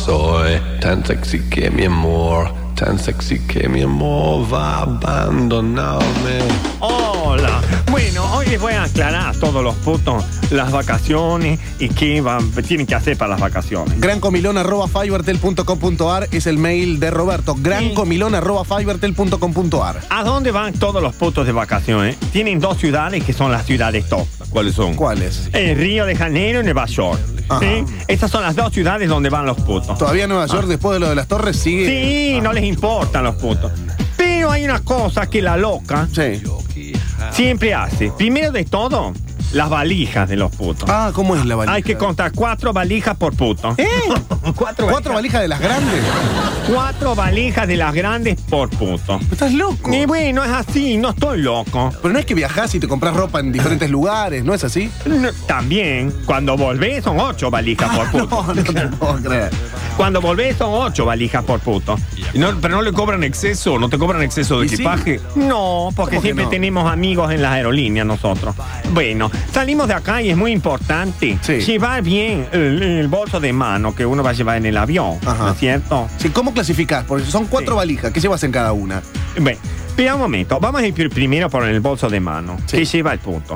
soy tan sexy que mi amor, tan sexy que mi amor va a abandonarme. Hola. Bueno, hoy les voy a aclarar a todos los putos las vacaciones y qué tienen que hacer para las vacaciones. grancomilon@fivertel.com.ar es el mail de Roberto. grancomilon@fivertel.com.ar. ¿A dónde van todos los putos de vacaciones? Tienen dos ciudades que son las ciudades top. ¿Cuáles son? ¿Cuáles? Río de Janeiro y Nueva York. Ajá. ¿Sí? Estas son las dos ciudades donde van los putos. Todavía Nueva York, después de lo de las torres, sigue. Sí, no les importan los putos. Pero hay una cosa que la loca Sí. siempre hace. Primero de todo, las valijas de los putos. Ah, ¿cómo es la valija? Hay que contar 4 valijas por puto. ¿Cuatro valijas de las grandes? 4 valijas de las grandes por puto. Estás loco. Y bueno, es así, no estoy loco. Pero no es que viajás y te compras ropa en diferentes lugares, ¿no es así? También, cuando volvés son 8 valijas por puto. No te puedo creer. Cuando volvés son 8 valijas por puto. Pero no le cobran exceso, no te cobran exceso de ¿Y sí? equipaje. No, porque ¿Cómo que siempre no? tenemos amigos en las aerolíneas nosotros. Bueno, salimos de acá y es muy importante Sí. llevar bien el bolso de mano que uno va a llevar en el avión, Ajá. ¿no es cierto? Sí, ¿cómo clasificás? Porque son 4 Sí. valijas. ¿Qué llevas en cada una? Bueno, espera un momento. Vamos a ir primero por el bolso de mano. Sí. Que lleva el punto.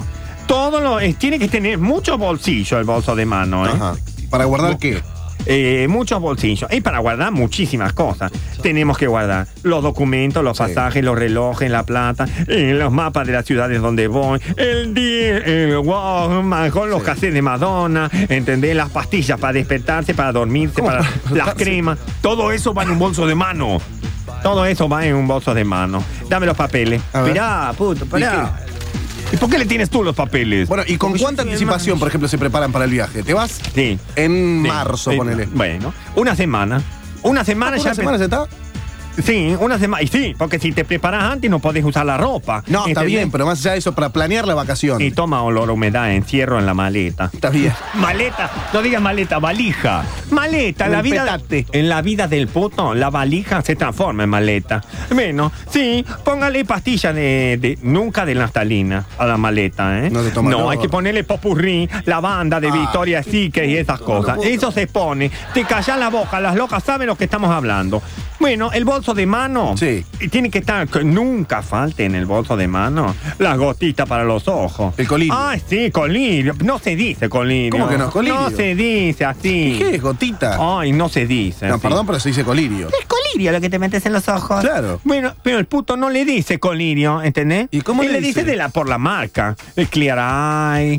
Tiene que tener muchos bolsillos el bolso de mano, ¿eh? Ajá. ¿Para guardar qué? Muchos bolsillos. Es para guardar muchísimas cosas. Tenemos que guardar los documentos, los Sí. pasajes, los relojes, la plata, los mapas de las ciudades donde voy, el día, el Walkman, con los Sí. cassettes de Madonna, ¿entendés? Las pastillas para despertarse, para dormirse, ¿Cómo para para las despertarse? cremas. Todo eso va en un bolso de mano. Todo eso va en un bolso de mano. Dame los papeles. A ver. Esperá, puto, esperá. ¿Y por qué le tienes tú los papeles? Bueno, ¿y con Porque yo cuánta soy el anticipación, más- por ejemplo, se preparan para el viaje? ¿Te vas Sí. en Sí. marzo, Sí. ponele? Bueno, una semana. Una semana ¿Una ya. semana se está? Sí, una semana. Y sí, porque si te preparas antes no podés usar la ropa. No, está ¿entendés? bien, pero más allá de eso, para planear la vacación. Y toma olor a humedad, encierro en la maleta. Está bien. Maleta, no digas maleta, valija. Maleta, En la el vida. petate. En la vida del puto, la valija se transforma en maleta. Bueno, sí, póngale pastillas nunca de naftalina a la maleta, ¿eh? No se toma No, olor. hay que ponerle popurrí, lavanda de Victoria's Secret y esas cosas. puedo- Eso se pone. Te callas la boca, las locas saben lo que estamos hablando. Bueno, el bolso de mano. Sí. Y tiene que estar, que nunca falte en el bolso de mano las gotitas para los ojos. El colirio. Ay, sí, colirio. No se dice colirio. ¿Cómo que no? Colirio. No se dice así. ¿Qué es, gotita? Ay, no se dice. No, así. perdón, pero se dice colirio. Es colirio lo que te metes en los ojos. Claro. Bueno, pero el puto no le dice colirio, ¿entendés? ¿Y cómo Él le le dice dice? por la marca. El Clear Eye.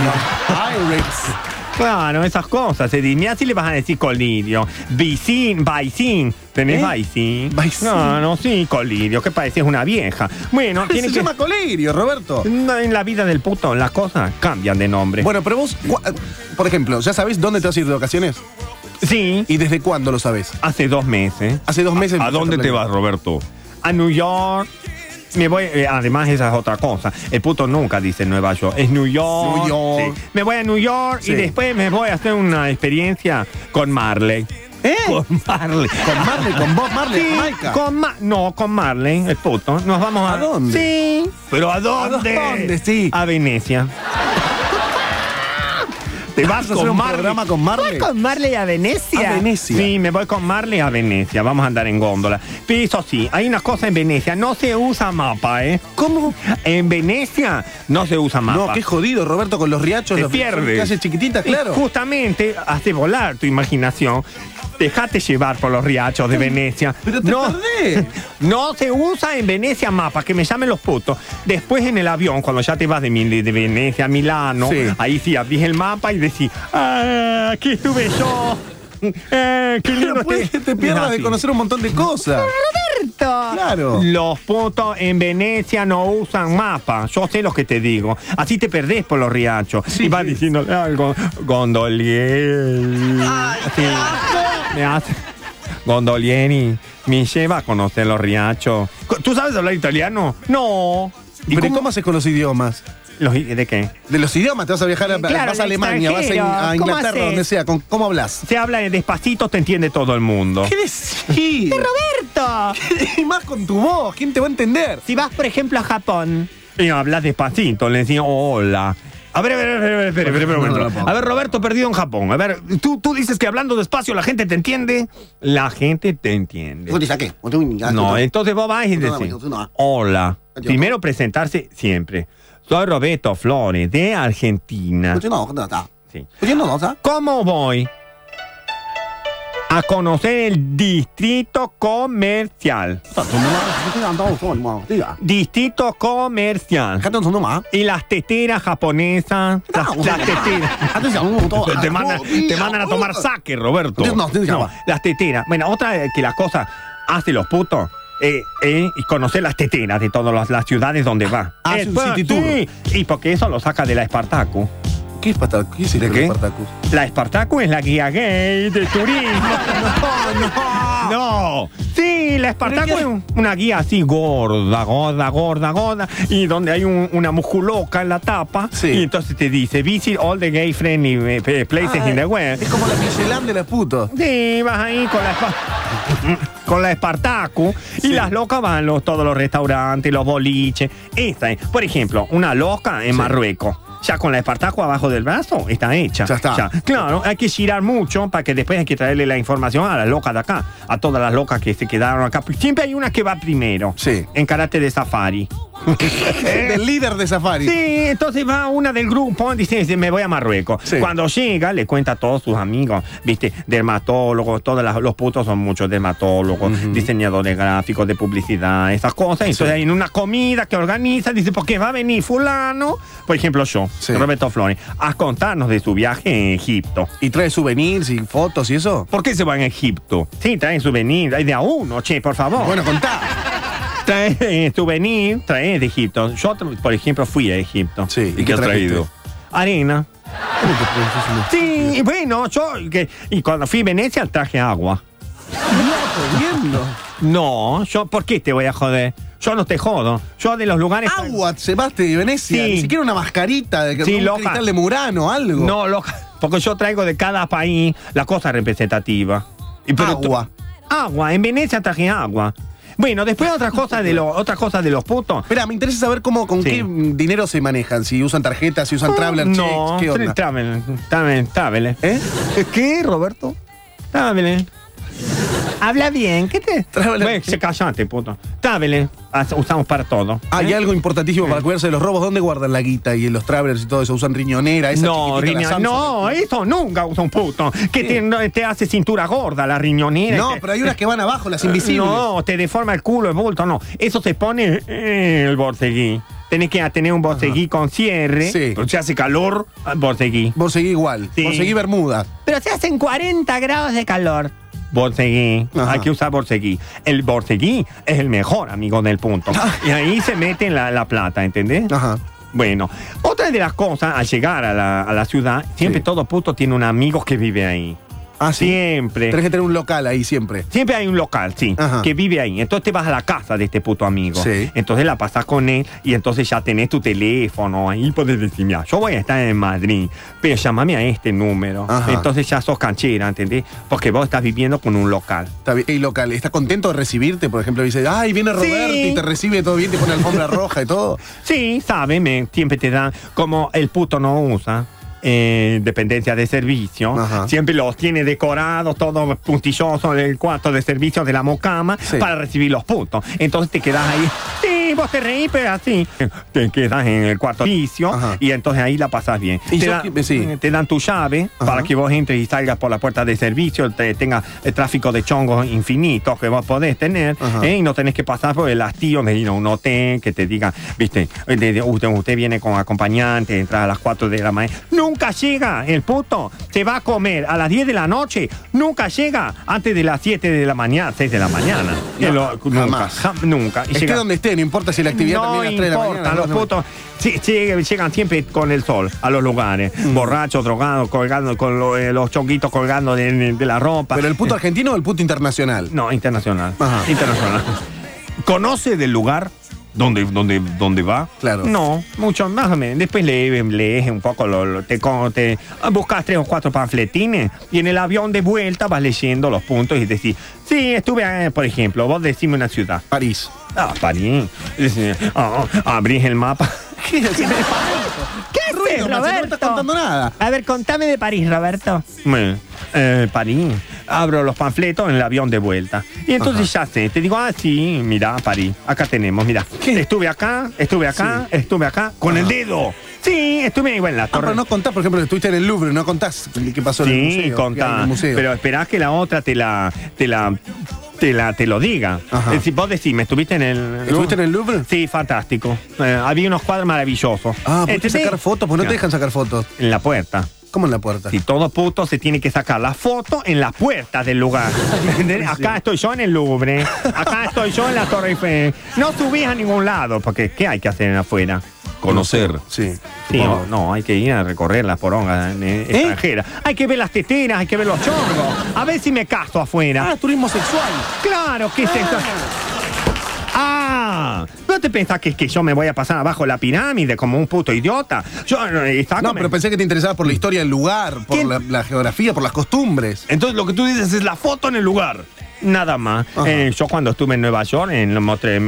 Irex. Claro, esas cosas. Mira si le vas a decir colirio. Vicin. ¿Tenés Vicin? Vicin. No, sí, colirio, que pareces una vieja. Bueno, tiene Se que... llama colirio, Roberto. No, en la vida del puto las cosas cambian de nombre. Bueno, pero vos, por ejemplo, ¿ya sabés dónde te vas a ir de vacaciones? Sí, ¿Y desde cuándo lo sabés? hace 2 meses. Hace 2 meses. ¿A dónde te vas, Roberto? A New York. Me voy, además esa es otra cosa. El puto nunca dice Nueva York, es New York. New York. Sí. Me voy a New York Sí. y después me voy a hacer una experiencia con Marley. ¿Eh? Con Marley. Con Marley, con Bob Marley, Sí, Jamaica. con Marley, el puto. Nos vamos a... ¿A dónde? Sí. ¿Pero a dónde? ¿A dónde? Sí. A Venecia. ¿Te vas ¿Vas a hacer un programa con Marley? ¿Vas con Marley a Venecia? ¿A Venecia? Sí, me voy con Marley a Venecia. Vamos a andar en góndola. Pero eso sí, hay una cosa en Venecia. No se usa mapa, ¿eh? ¿Cómo? En Venecia no se usa mapa. No, qué jodido, Roberto, con los riachos. Te los pierdes. calles chiquititas, claro. Y justamente hace volar tu imaginación. Dejate llevar por los riachos de Venecia. Pero te perdés. No se usa en Venecia mapa, que me llamen los putos. Después en el avión, cuando ya te vas de Venecia a Milano, Sí. ahí sí abrís el mapa y decís, ¡ah, aquí estuve yo! Qué lindo Pero puede que te pierdas de Así. conocer un montón de cosas. Claro. Los putos en Venecia no usan mapa. Yo sé lo que te digo. Así te perdés por los riachos. Sí. Y vas diciéndole algo. Gondolieri. Sí. Me hace. Gondolieri. Me lleva a conocer los riachos. ¿Tú sabes hablar italiano? No. ¿Y ¿Pero cómo haces con los idiomas? ¿De qué? De los idiomas, te vas a viajar, Claro, vas a al Alemania, vas extranjero. a ¿Cómo Inglaterra, haces? donde sea. ¿Cómo hablas? Se habla despacito, te entiende todo el mundo. ¿Qué decís? Roberto, Y más con tu voz, ¿quién te va a entender? si vas por ejemplo a Japón, Y hablas despacito, le decís hola. A ver, espera un momento. No. A ver, Roberto perdido en Japón. A ver, tú dices que hablando despacio la gente te entiende. La gente te entiende. No, entonces vos vas y decís, hola. Primero presentarse siempre. Soy Roberto Flores, de Argentina. Sí. ¿Cómo voy a conocer el distrito comercial? Distrito comercial. Y las teteras japonesas. Las teteras. Te mandan a tomar sake, Roberto. No, las teteras. Bueno, otra que la cosa hace los putos. Y conocer las teteras de todas las ciudades donde va. Es un city tour. Sí, y porque eso lo saca de la Espartaco. ¿Qué es Spartacus? ¿Qué es el Spartacus? La Espartaco es la guía gay de turismo. No. Sí, la Espartaco es una guía así gorda. Y donde hay una musculoca en la tapa. Sí. Y entonces te dice, visit all the gay friendly places in the world. Es como la Michelin de los putos. Sí, vas ahí con la Espartaco. Sí. Y las locas van todos los restaurantes, los boliches. Esta es, por ejemplo, una loca en Marruecos. Ya con la Espartaco abajo del brazo está hecha. Ya está. Claro, hay que girar mucho para que después hay que traerle la información a las locas de acá, a todas las locas que se quedaron acá. Siempre hay una que va primero. Sí. En carácter de safari. Del líder de safari. Sí, entonces va una del grupo, dice, me voy a Marruecos. Sí. Cuando llega, le cuenta a todos sus amigos, viste, dermatólogos, los putos son muchos dermatólogos, diseñadores gráficos, de publicidad, esas cosas. Entonces en una comida que organiza, dice, porque va a venir fulano, por ejemplo yo, Roberto Flores, a contarnos de su viaje en Egipto. ¿Y trae souvenirs y fotos y eso? ¿Por qué se va en Egipto? Sí, trae souvenirs, hay de a uno, che, por favor. Bueno, contá. Trae souvenir, trae de Egipto. Yo, por ejemplo, fui a Egipto. Sí. ¿Y qué has traído? Arena. Sí, y bueno, y cuando fui a Venecia traje agua. No, ¿por qué te voy a joder? Yo no te jodo. Yo de los lugares... Agua, Sebastián, de Venecia. Sí. Ni siquiera una mascarita de un cristal de Murano, algo. No, loca. Porque yo traigo de cada país la cosa representativa. Agua. En Venecia traje agua. Bueno, después otra cosa de los putos. Espera, me interesa saber con qué dinero se manejan. Si usan tarjetas, si usan Traveler Checks, ¿qué onda? Traveler. ¿Qué, Roberto? Traveler. Habla bien, ¿qué te...? Bueno, se callate, puto. Traveler, usamos para todo. Hay algo importantísimo para cuidarse de los robos. ¿Dónde guardan la guita y los travelers y todo eso? ¿Usan riñonera? No, eso nunca usa un puto. Que te hace cintura gorda la riñonera. No, pero hay unas que van abajo, las invisibles. No, te deforma el culo, el bulto, no. Eso se pone el borseguí. Tenés que tener un borseguí con cierre. Sí. Pero si hace calor, borseguí. Borseguí igual. Sí. Borseguí bermuda. Pero se hacen 40 grados de calor. Borseguí. Hay que usar borseguí. El borseguí es el mejor amigo del punto. Y ahí se mete la plata, ¿entendés? Ajá. Bueno, otra de las cosas, al llegar a la ciudad, siempre todo puto tiene un amigo que vive ahí. Ah, ¿sí? Siempre. Tenés que tener un local ahí siempre. Siempre hay un local, sí, que vive ahí. Entonces te vas a la casa de este puto amigo. Sí. Entonces la pasas con él y entonces ya tenés tu teléfono. Ahí podés decir, mira, yo voy a estar en Madrid, pero llámame a este número. Entonces ya sos canchera, ¿entendés? Porque vos estás viviendo con un local. Está bien. ¿Y local? ¿Estás contento de recibirte? Por ejemplo, dice, ay, viene Roberto y te recibe todo bien, te pone alfombra roja y todo. Sí, sabe, siempre te dan, como el puto no usa. Dependencia de servicio. Siempre los tiene decorados, todo puntilloso, el cuarto de servicio de la mocama para recibir los putos. Entonces te quedas ahí. Sí, vos te reís, pero así. Te quedas en el cuarto de servicio y entonces ahí la pasas bien. Te dan tu llave para que vos entres y salgas por la puerta de servicio, tenga el tráfico de chongos infinitos que vos podés tener y no tenés que pasar por el hastío de ir a un hotel que te diga, viste, usted viene con acompañante, entra a las 4 de la mañana. Nunca llega el puto, se va a comer a las 10 de la noche, nunca llega antes de las 7 de la mañana, 6 de la mañana. Nunca. Y llega donde esté, no importa si la actividad termina a las 3 de la mañana. Los putos llegan siempre con el sol a los lugares, borrachos, drogados, colgando con los chonguitos colgando de la ropa. ¿Pero el puto argentino o el puto internacional? No, internacional. Internacional. ¿Conoce del lugar ¿Dónde va? Claro. No, mucho más o menos. Después lees un poco, te buscas 3 o 4 panfletines y en el avión de vuelta vas leyendo los puntos y decís, sí, estuve, por ejemplo, vos decime una ciudad. París. París. Abrís el mapa. ¿Qué haces? Marcelo, Roberto. no estás contando nada. A ver, contame de París, Roberto. París. Abro los panfletos en el avión de vuelta. Y entonces ya sé, te digo, sí, mira, París. Acá tenemos, mira. ¿Qué? Estuve acá. Con el dedo. Sí, estuve igual en la torre. Pero no contás, por ejemplo, que estuviste en el Louvre, no contás qué pasó en el museo. Sí, contá. En el museo. Pero esperás que la otra te lo diga. Ajá. Es decir, vos decime, ¿estuviste en el Louvre? ¿Estuviste en el Louvre? Sí, fantástico. Había unos cuadros maravillosos. Ah, ¿por qué ¿Entendés? sacar fotos? Pues no te dejan sacar fotos. En la puerta. ¿Cómo en la puerta? Si todo puto se tiene que sacar la foto en la puerta del lugar. ¿Entendés? Acá estoy yo en el Louvre. Acá estoy yo en la Torre Eiffel. No subís a ningún lado, porque ¿qué hay que hacer en afuera? Conocer. Sí. Sí, no, hay que ir a recorrer las porongas extranjeras. Hay que ver las teteras, hay que ver los chongos. A ver si me caso afuera. Ah, turismo sexual. Claro, ¿qué es esto? ¿No te pensás que yo me voy a pasar abajo la pirámide como un puto idiota? No, pero pensé que te interesaba por la historia del lugar, por la geografía, por las costumbres. Entonces lo que tú dices es la foto en el lugar. Nada más. Yo cuando estuve en Nueva York, en el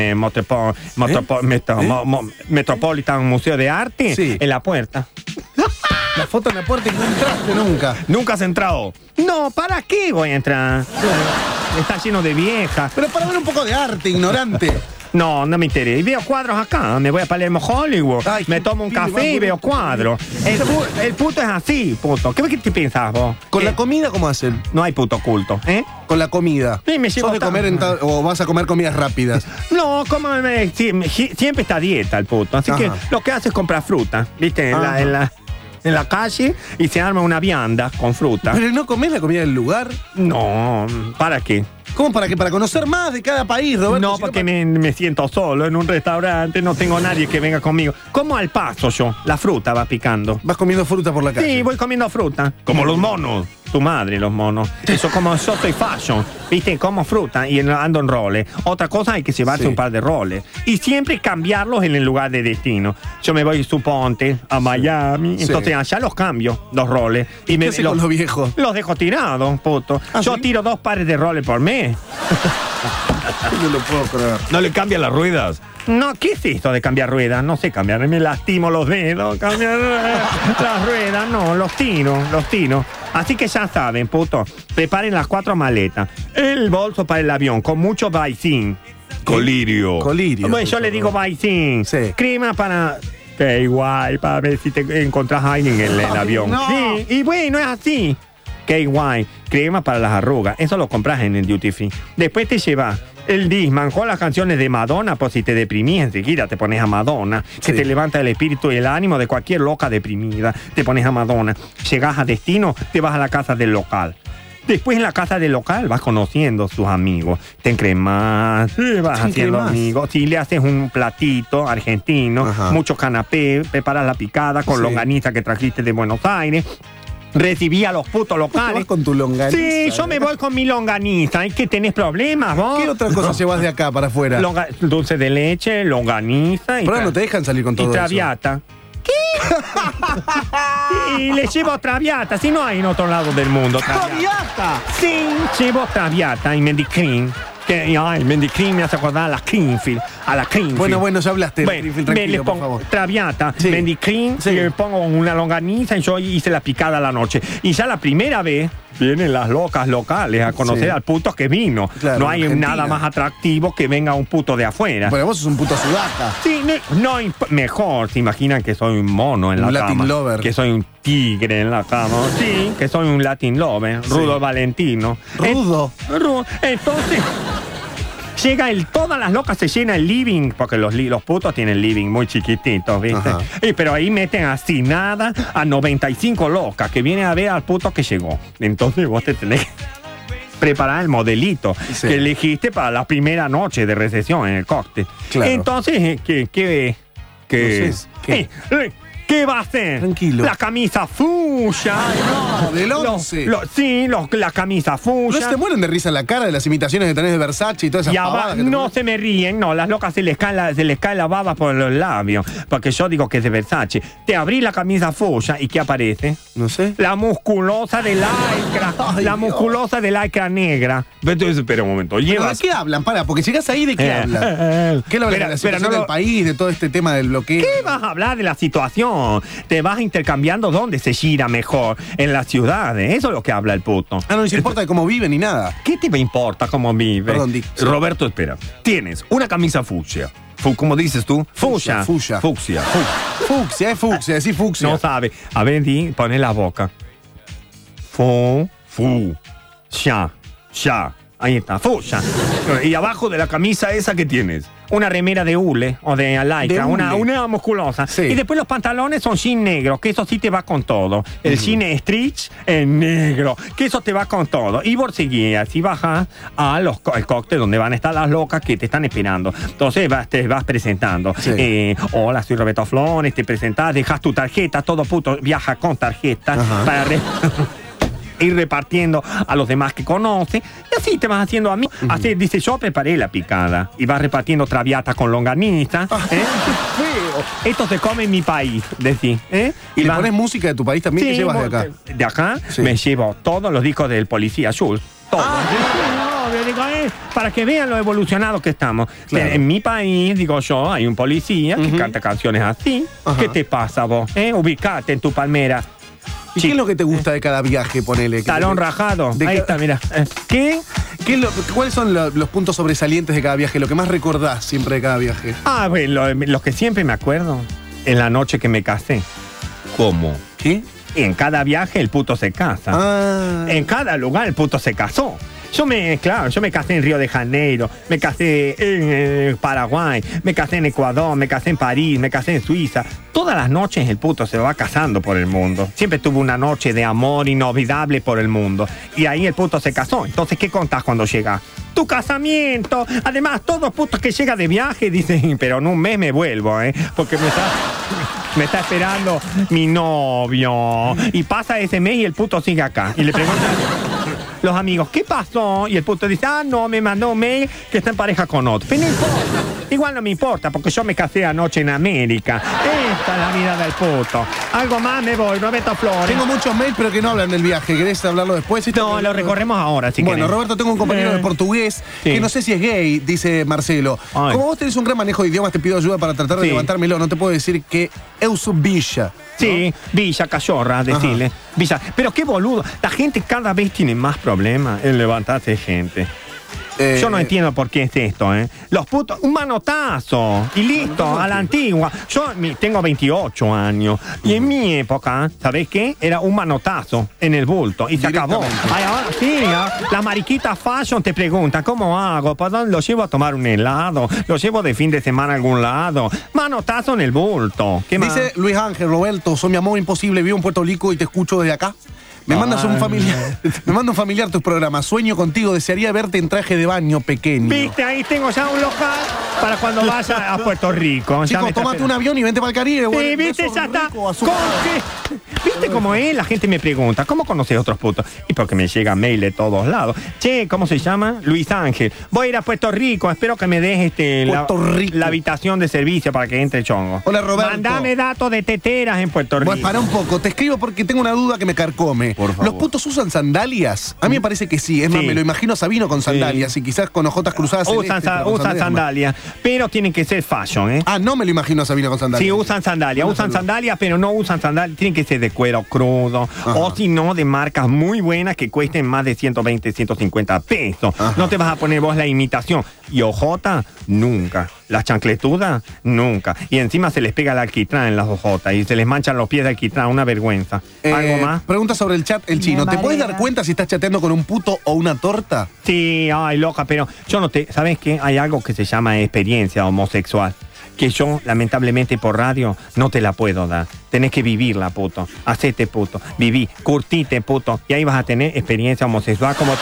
Metropolitan Museo de Arte, Sí. en la puerta. La foto en la puerta y no entraste nunca. Nunca has entrado. No, ¿para qué voy a entrar? Está lleno de viejas. Pero para ver un poco de arte, ignorante. No me interesa. Y veo cuadros acá. Me voy a Palermo Hollywood. Ay, me tomo un qué café y veo cuadros. El puto es así, puto. ¿Qué te pensás vos? ¿Con ¿Qué? la comida cómo hacen? No hay puto culto, ¿eh? Con la comida. Sí, me llevo ¿Sos de comer o vas a comer comidas rápidas? No, siempre está a dieta el puto. Así que Ajá. lo que hace es comprar fruta, ¿viste? Ajá. En la calle y se arma una vianda con fruta. ¿Pero no comés la comida del lugar? No, ¿para qué? ¿Cómo para qué? Para conocer más de cada país, Roberto. No, Si porque me siento solo en un restaurante, no tengo nadie que venga conmigo. Como al paso yo, la fruta va picando. Vas comiendo fruta por la calle. Sí, voy comiendo fruta. Como los monos. Tu madre, los monos. Eso como yo soy fashion, viste, como fruta y ando en roles. Otra cosa hay que llevarse Sí. un par de roles. Y siempre cambiarlos en el lugar de destino. Yo me voy, suponte, a Miami, Sí. entonces allá los cambio, los roles. Y ¿Qué haces con los viejos? Los dejo tirados, puto. ¿Ah, Yo sí? tiro 2 pares de roles por mes. No lo puedo creer. No le cambia las ruedas. No, ¿qué es esto de cambiar ruedas? No sé cambiar, me lastimo los dedos, cambiar las ruedas, no, los tiro. Así que ya saben, puto, preparen las 4 maletas, el bolso para el avión, con mucho vaicín. Colirio. Colirio. Bueno, yo le digo vaicín. Sí. Crema para... Qué igual, para ver si te encontrás a alguien en el avión. no. Sí, y bueno, es así. Qué guay. Crema para las arrugas. Eso lo compras en el Duty Free. Después te llevas el Discman con las canciones de Madonna, por si te deprimís, enseguida te pones a Madonna, que Sí. te levanta el espíritu y el ánimo de cualquier loca deprimida. Te pones a Madonna. Llegás a destino, te vas a la casa del local. Después en la casa del local vas conociendo sus amigos. Te encremas, vas ¿Te haciendo encremas? amigos. Si le haces un platito argentino, Ajá. mucho canapé, preparas la picada con Sí. longaniza que trajiste de Buenos Aires. Recibí a los putos ¿Te locales. vas con tu longaniza? Sí, yo me voy con mi longaniza. ¿Es que tenés problemas vos? ¿Qué otra cosa llevas de acá para afuera? Dulce de leche, longaniza y, Pero no te dejan salir con todo y eso. traviata. ¿Qué? Sí, le llevo traviata. Si no hay en otro lado del mundo traviata. ¡Traviata! Sí, llevo traviata y Mendicrin. Que ay, el Mendicrin me hace acordar a la Creamfield. A la Creamfield. Bueno, ya hablaste. Bueno, Tranquilo, me le por pongo favor. traviata, Sí. Mendicrin, Sí. y le pongo una longaniza y yo hice la picada a la noche. Y ya la primera vez vienen las locas locales a conocer Sí. al puto que vino. Claro, no hay Argentina. nada más atractivo que venga un puto de afuera. Bueno, vos sos un puto sudaca. Sí, mejor, se imaginan que soy un mono en Un la Latin cama. lover. Que soy un tigre en la cama. Sí, que soy un Latin lover. Rudo Valentino. Rudo. Entonces, llega todas las locas se llena el living, porque los putos tienen living muy chiquititos, ¿viste? Ajá. Pero ahí meten así nada a 95 locas que vienen a ver al puto que llegó. Entonces vos te tenés que preparar el modelito Sí. que elegiste para la primera noche de recepción en el cóctel. Claro. Entonces, ¿qué? No sé, ¿qué? ¿Qué va a hacer? Tranquilo. La camisa fucsia. No, del 11. Sí, la camisa ¿No fusia. se te mueren de risa en la cara de las imitaciones que tenés de Versace y todas esas Y pavadas que te no pones? se me ríen, no, las locas se les cae la baba por los labios, porque yo digo que es de Versace. Te abrí la camisa fusia y ¿qué aparece? No sé. La musculosa de lycra, Ay, la Dios. musculosa de lycra negra. Entonces, espera un momento. ¿Pero ¿De Llevas. qué hablan? Para, porque llegás ahí, ¿de qué hablan? ¿Qué hablan de la situación del país, de todo este tema del bloqueo? ¿Qué vas a hablar de la situación? no. Te vas intercambiando dónde se gira mejor, en las ciudades. Eso es lo que habla el puto. Ah, no les importa de cómo vive ni nada. ¿Qué te importa cómo vive? Perdón, Dick. Roberto, espera. Tienes una camisa fucsia. ¿Cómo dices tú? Fucsia. Fucsia. Fucsia. Fucsia, es fucsia, sí, fucsia. No sabe. A ver, di, pone la boca. Ya. Ahí está, fucsia. Y abajo de la camisa esa que tienes. Una remera de hule o de lycra, De hule. una musculosa. Sí. Y después los pantalones son jean negros, que eso sí te va con todo. El jean stretch en negro, que eso te va con todo. Y vos seguías y bajas al cóctel donde van a estar las locas que te están esperando. Entonces te vas presentando. Sí. Hola, soy Roberto Flores, te presentás, dejas tu tarjeta, todo puto viaja con tarjeta Ajá. para ir repartiendo a los demás que conoce. Y así te vas haciendo a mí. Así dice, yo preparé la picada. Y vas repartiendo traviata con longaniza. ¿Eh? Esto se come en mi país, decís. ¿Y le vas- pones música de tu país también? ¿Qué llevas de acá? De acá Sí. me llevo todos los discos del Policía Schultz. Todos. Yo digo, para que vean lo evolucionado que estamos. Claro. En mi país, digo yo, hay un policía que canta canciones así. Ajá. ¿Qué te pasa vos? Ubicate en tu palmera. ¿Y qué es lo que te gusta de cada viaje, ponele? Talón rajado. de Ahí ca- está, mira. ¿Qué? ¿Cuáles son los puntos sobresalientes de cada viaje? Lo que más recordás siempre de cada viaje. Ah, bueno, lo que siempre me acuerdo. En la noche que me casé. ¿Cómo? ¿Qué? Y en cada viaje el puto se casa. Ah. En cada lugar el puto se casó. Yo me casé en Río de Janeiro, me casé en Paraguay, me casé en Ecuador, me casé en París, me casé en Suiza. Todas las noches el puto se va casando por el mundo. Siempre tuvo una noche de amor inolvidable por el mundo. Y ahí el puto se casó. Entonces, ¿qué contás cuando llega? Tu casamiento. Además, todos putos que llegan de viaje dicen, pero en un mes me vuelvo, porque me está esperando mi novio. Y pasa ese mes y el puto sigue acá. Y le preguntan los amigos, ¿qué pasó? Y el puto dice, no, me mandó un mail que está en pareja con otro. Pero no importa. Igual no me importa, porque yo me casé anoche en América. Esta es la vida del puto. Algo más, me voy, Roberto Flores. Tengo muchos mails, pero que no hablan del viaje. ¿Querés hablarlo después? No, lo recorremos ahora, si Bueno, querés. Roberto, tengo un compañero de portugués Sí. que no sé si es gay, dice Marcelo. Ay. Como vos tenés un gran manejo de idiomas, te pido ayuda para tratar de Sí. levantármelo. No te puedo decir que eu sou bicha. Sí, Villa Cachorra, decirle. Villa. Pero qué boludo. La gente cada vez tiene más problemas en levantarse gente. Yo no entiendo por qué es esto, Los putos, un manotazo. Y listo, a la antigua. Yo tengo 28 años. Y en mi época, ¿sabés qué? Era un manotazo en el bulto. Y se acabó. Directamente. Ay, ahora sí, la mariquita fashion te pregunta, ¿cómo hago? ¿Por dónde lo llevo a tomar un helado? ¿Lo llevo de fin de semana a algún lado? Manotazo en el bulto. ¿Qué más? Dice Luis Ángel, Roberto, soy mi amor imposible, vivo en Puerto Rico y te escucho desde acá. Me mandas un familiar, me manda un familiar tus programas. Sueño contigo, desearía verte en traje de baño pequeño. Viste, ahí tengo ya un local para cuando vaya a Puerto Rico. Ya Chicos, me está tómate un esperando. avión y vente para el Caribe. Sí, güey. viste, Besos ya está. ricos, azúcar. ¿Cómo que? ¿Viste cómo es? La gente me pregunta, ¿cómo conoces a otros putos? Y porque me llega mail de todos lados. Che, ¿cómo se llama? Luis Ángel. Voy a ir a Puerto Rico, espero que me des Puerto Rico. la habitación de servicio para que entre chongo. Hola, Roberto. Mandame datos de teteras en Puerto Rico. Bueno, para un poco, te escribo porque tengo una duda que me carcome. Por favor. ¿Los putos usan sandalias? A mí me parece que sí. Es más, Sí. me lo imagino a Sabino con sandalias y quizás con ojotas cruzadas. Usan, celestes, pero con usan sandalias, pero tienen que ser fashion, Ah, no me lo imagino a Sabino con sandalias. Sí, usan sandalias, pero no usan sandalias, tienen que ser de cuero crudo, o si no, de marcas muy buenas que cuesten más de 120, 150 pesos. Ajá. No te vas a poner vos la imitación. Y ojota, nunca. Las chancletudas, nunca. Y encima se les pega el alquitrán en las ojotas y se les manchan los pies de alquitrán, una vergüenza. ¿Algo más? Pregunta sobre el chat, el chino. ¿Te puedes dar cuenta si estás chateando con un puto o una torta? Sí, ay, loca, pero yo no te... ¿Sabes qué? Hay algo que se llama experiencia homosexual. Que yo, lamentablemente, por radio, no te la puedo dar. Tenés que vivirla, puto. Hacete, puto. Viví, curtite, puto. Y ahí vas a tener experiencia homosexual como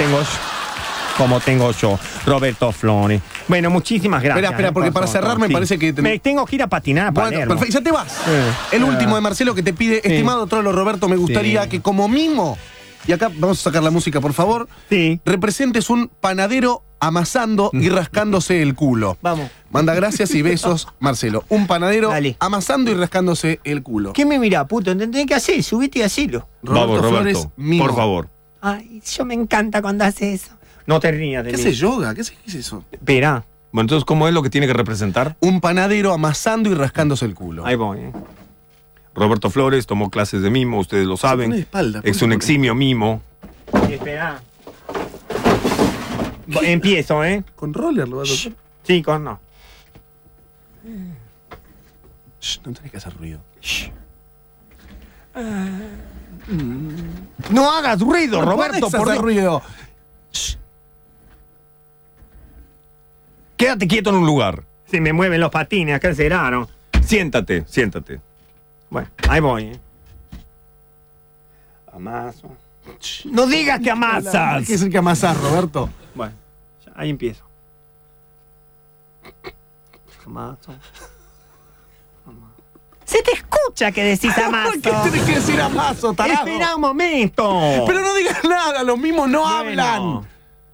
tengo yo, Roberto Flores. Bueno, muchísimas gracias. Espera, porque por para todo. cerrar me parece que... Me tengo que ir a patinar a Bueno, Palermo. perfecto, ya te vas. El último de Marcelo que te pide, estimado trolo Roberto, me gustaría Sí. que como mimo, y acá vamos a sacar la música, por favor, Sí. representes un panadero amasando y rascándose el culo. Vamos. Manda gracias y besos, Marcelo. Un panadero Dale. amasando y rascándose el culo. ¿Qué me mira, puto? ¿Entendés qué hacer? Subite y hacelo. Vamos, Flores, Roberto. mimo. Por favor. Ay, yo me encanta cuando hace eso. No te rías de ¿Qué mí. hace yoga? ¿Qué es eso? Espera, Bueno, entonces, ¿cómo es lo que tiene que representar? Un panadero amasando y rascándose el culo. ahí voy. Roberto Flores tomó clases de mimo, ustedes lo saben. pone de espalda, ¿por Es qué un pone? eximio mimo. Espera. Empiezo, ¿eh? Con roller lo vas a hacer. Chicos, no. Shh, no tenés que hacer ruido. No hagas ruido, No Roberto, podés por hacer Dios. ruido. Quédate quieto en un lugar. Se me mueven los patines, acá encerraron. Siéntate, siéntate. Bueno, ahí voy, ¿eh? Amaso. No digas que amasas. Hay que ser que amasás, Roberto. Bueno, ya, ahí empiezo. Amaso. Se te escucha que decís amaso. ¿Por qué tenés que decir amaso, tarado? Espera un momento. Pero no digas nada, los mismos no hablan.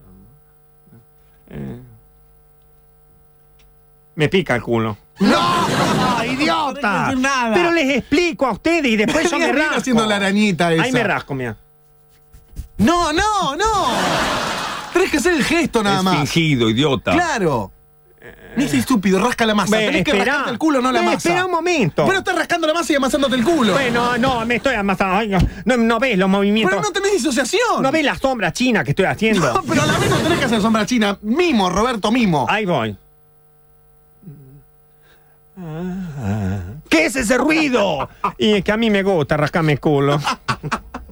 Me pica el culo. ¡No! ¡Idiota! No tenés que decir nada. Pero les explico a ustedes y después yo me Viene rasco. haciendo la arañita esa. Ahí me rasco, mira. No, no, no. Tenés que hacer el gesto nada Es más. fingido, idiota. Claro. No es estúpido, rasca la masa. Tenés que rascarte el culo, no la masa. Espera un momento. Pero estás rascando la masa y amasándote el culo. Bueno, no, me estoy amasando. Ay, no ves los movimientos. Pero no tenés disociación. ¿No ves la sombra china que estoy haciendo? No, pero a la vez no tenés que hacer sombra china. Mimo, Roberto, mimo. Ahí voy. ¿Qué es ese ruido? Y es que a mí me gusta rascarme el culo.